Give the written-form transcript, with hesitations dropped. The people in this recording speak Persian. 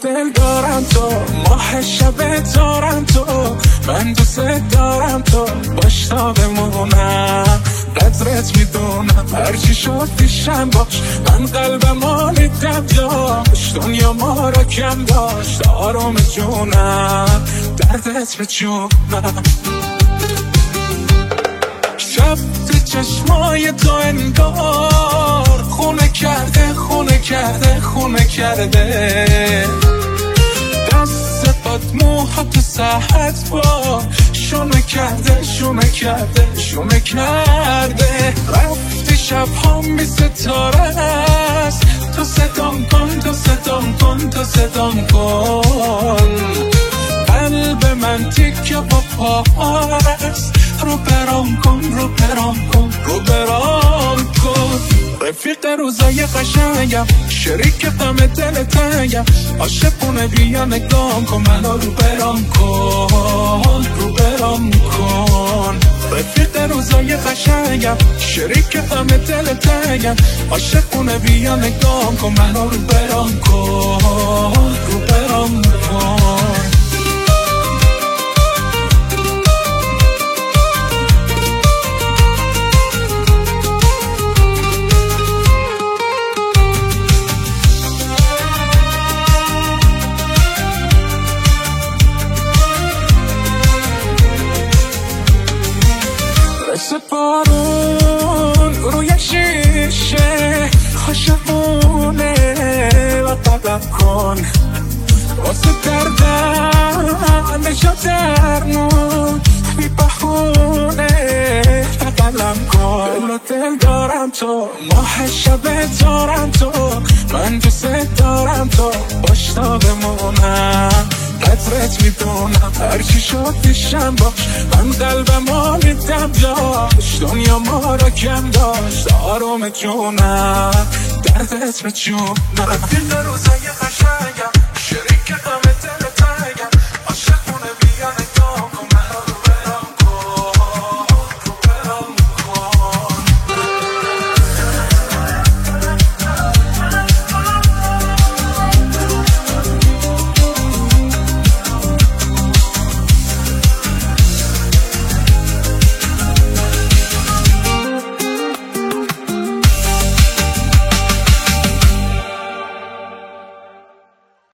دل دارم تو، ماه شب دارم تو، من دوست دارم تو، باش تا بمونم، قدرت میدونم، هرچی شد پیشم باش، من قلبم آلیدم داشت، دنیا ما را کم داشت، آروم جونم، دردت به جونم. شب تو چشمای تو انگار خونه کرده خونه کرده خونه کرده، دست باد موها تو ساعت با شونه کرده شونه کرده شونه کرده. رفتی شب هم بی ستاره است، تو صدام کن تو صدام کن تو صدام کن، قلب من تیکه با پاست، رو برام کن رو برام کن رو برام کن. رفیق روزای قشنگم، شریک غم دل تنگم، عاشقونه بیا نگام کن منو رو برام کن رو برام کن. رفیق روزای قشنگم، شریک غم دل تنگم، عاشقونه بیا نگام کن منو رو برام کن رو برام کن. مثل بارون روی شیشه عاشقونه و قلب کن، واسه دردم نشد درمون بی بهونه و قلب کن. دل دارم تو، ماه شب دارم تو، من دوست دارم تو، باش تا بمونم، قدرت میدونم، هرچی شد پیشم باش، من قلبم آلیدم داشت، دنیا ما را کم داشت، آروم جونم، دردت به جونم. رفیق روزای قشنگ